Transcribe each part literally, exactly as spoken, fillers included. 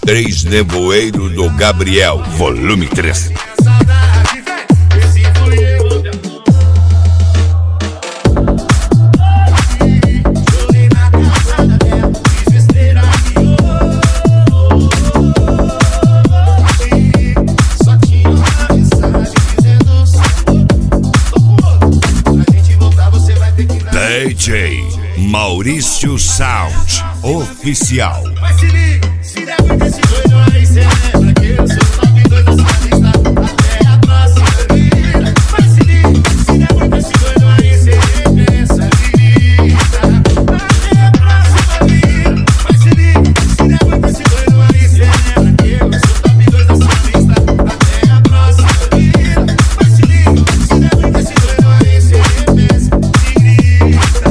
Três Nevoeiro do Gabriel, volume três. D J Maurício Sound Oficial. Mas se liga, se der muito esse doido aí, cê lembra que eu sou top dois dessa lista até a próxima vida. Mas se liga, se der muito esse doido aí, cê repensa, grita até a próxima vida. Mas se liga, se der muito esse doido aí, cê lembra que eu sou top dois dessa lista até a próxima vida. Mas se liga, se der muito esse doido aí, cê repensa e grita.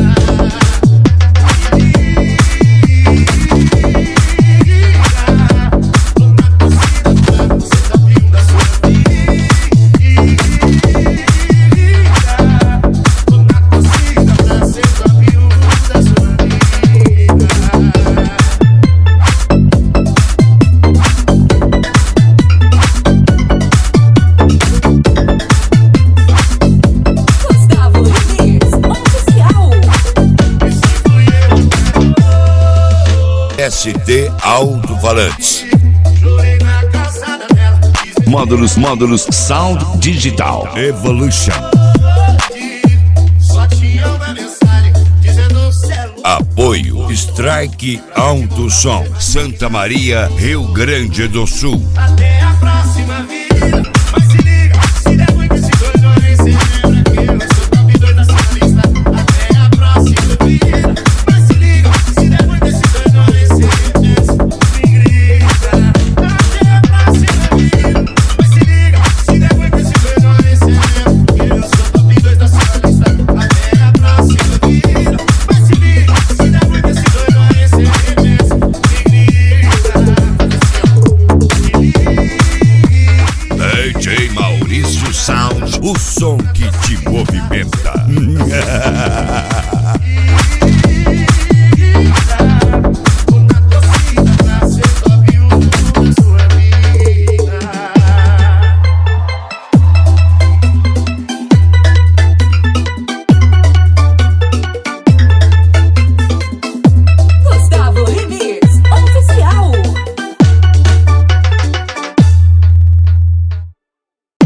S T Alto-Falantes. Módulos, módulos, Sound Digital Evolution. Apoio Strike Alto Som, Santa Maria, Rio Grande do Sul. Até a próxima vida. Mas se liga, se der muito esse doido aí, cê lembra que eu sou top dois dessa lista até a próxima vida. Mas se liga, se der muito esse doido aí, cê repensa e grita até a próxima vida. Mas se liga, se der muito esse doido aí, cê lembra que eu sou top dois dessa lista até a próxima vida. Mas se liga, se der muito esse doido aí, cê repensa e grita. D J Maurício Sound, o som que te movimenta.